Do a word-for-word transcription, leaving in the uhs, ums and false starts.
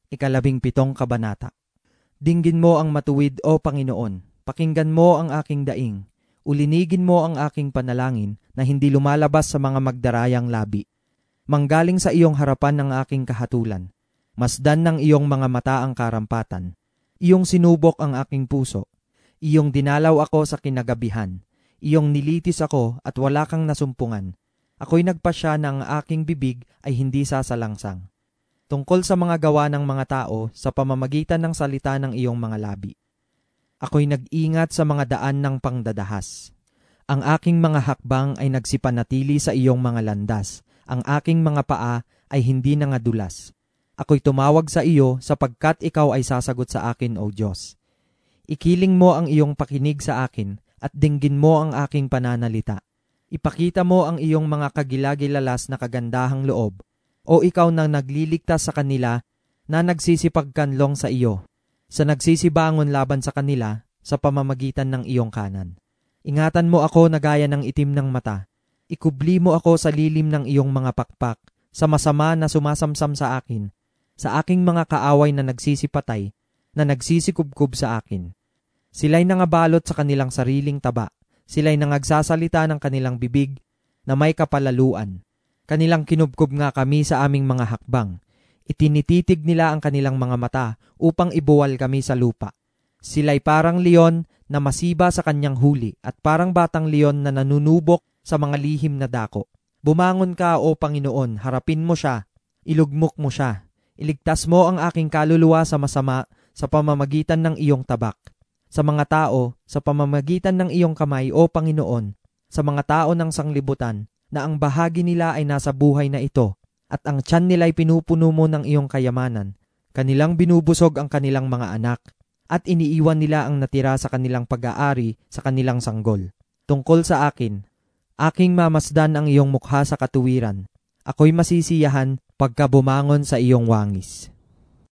Ikalabing pitong kabanata. Dinggin mo ang matuwid, O Panginoon, pakinggan mo ang aking daing, ulinigin mo ang aking panalangin na hindi lumalabas sa mga magdarayang labi. Manggaling sa iyong harapan ang aking kahatulan, masdan ng iyong mga mata ang karampatan. Iyong sinubok ang aking puso, iyong dinalaw ako sa kinagabihan, iyong nilitis ako at wala kang nasumpungan. Ako'y nagpasya na ang aking bibig ay hindi sasalangsang tungkol sa mga gawa ng mga tao sa pamamagitan ng salita ng iyong mga labi. Ako'y nag-ingat sa mga daan ng pangdadahas. Ang aking mga hakbang ay nagsipanatili sa iyong mga landas. Ang aking mga paa ay hindi nangadulas. Ako'y tumawag sa iyo sapagkat ikaw ay sasagot sa akin, O Diyos. Ikiling mo ang iyong pakinig sa akin at dinggin mo ang aking pananalita. Ipakita mo ang iyong mga kagilagilalas na kagandahang loob, o ikaw na nagliligtas sa kanila na nagsisipagkanlong sa iyo, sa nagsisibangon laban sa kanila sa pamamagitan ng iyong kanan. Ingatan mo ako na gaya ng itim ng mata. Ikubli mo ako sa lilim ng iyong mga pakpak, sa masama na sumasamsam sa akin, sa aking mga kaaway na nagsisipatay, na nagsisikubkub sa akin. Sila'y nangabalot sa kanilang sariling taba, sila'y nangagsasalita ng kanilang bibig na may kapalaluan. Kanilang kinubkob nga kami sa aming mga hakbang. Itinititig nila ang kanilang mga mata upang ibuwal kami sa lupa. Sila'y parang leon na masiba sa kanyang huli at parang batang leon na nanunubok sa mga lihim na dako. Bumangon ka, O Panginoon, harapin mo siya, ilugmok mo siya. Iligtas mo ang aking kaluluwa sa masama sa pamamagitan ng iyong tabak. Sa mga tao, sa pamamagitan ng iyong kamay, O Panginoon, sa mga tao ng sanglibutan, na ang bahagi nila ay nasa buhay na ito, at ang tiyan nila ay pinupuno mo ng iyong kayamanan. Kanilang binubusog ang kanilang mga anak, at iniiwan nila ang natira sa kanilang pag-aari sa kanilang sanggol. Tungkol sa akin, aking mamasdan ang iyong mukha sa katuwiran. Ako'y masisiyahan pagka bumangon sa iyong wangis.